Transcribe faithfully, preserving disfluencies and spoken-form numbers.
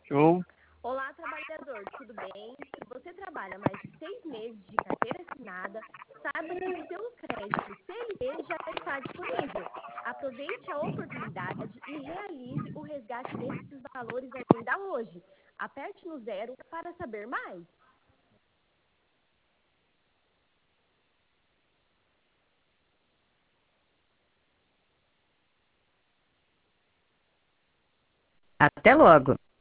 Show. Olá, trabalhador, tudo bem? Se você trabalha mais de seis meses de carteira assinada, saiba que o seu crédito C L T já está disponível. Aproveite a oportunidade e realize o resgate desses valores ainda hoje. Aperte no zero para saber mais. Até logo!